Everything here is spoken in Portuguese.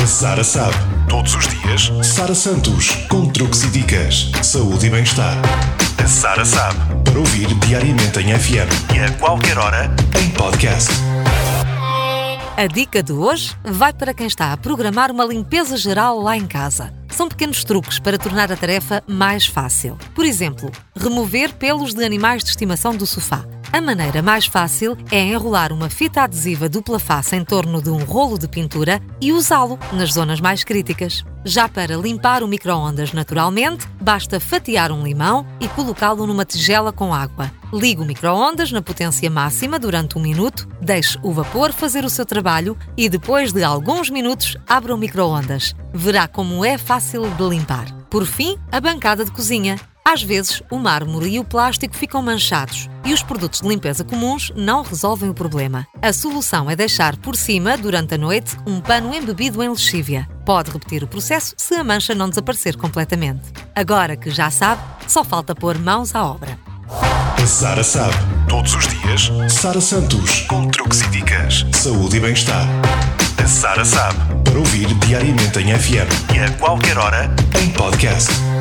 A Sara sabe. Todos os dias, Sara Santos, com truques e dicas. Saúde e bem-estar. A Sara sabe. Para ouvir diariamente em FM e a qualquer hora em podcast. A dica de hoje vai para quem está a programar uma limpeza geral lá em casa. São pequenos truques para tornar a tarefa mais fácil. Por exemplo, remover pelos de animais de estimação do sofá. A maneira mais fácil é enrolar uma fita adesiva dupla face em torno de um rolo de pintura e usá-lo nas zonas mais críticas. Já para limpar o micro-ondas naturalmente, basta fatiar um limão e colocá-lo numa tigela com água. Ligue o micro-ondas na potência máxima durante 1 minuto, deixe o vapor fazer o seu trabalho e depois de alguns minutos abra o micro-ondas. Verá como é fácil de limpar. Por fim, a bancada de cozinha. Às vezes, o mármore e o plástico ficam manchados e os produtos de limpeza comuns não resolvem o problema. A solução é deixar por cima, durante a noite, um pano embebido em lexívia. Pode repetir o processo se a mancha não desaparecer completamente. Agora que já sabe, só falta pôr mãos à obra. A Sara sabe. Todos os dias, Sara Santos, com truques e dicas. Saúde e bem-estar. A Sara sabe. Para ouvir diariamente em FM e a qualquer hora em podcast.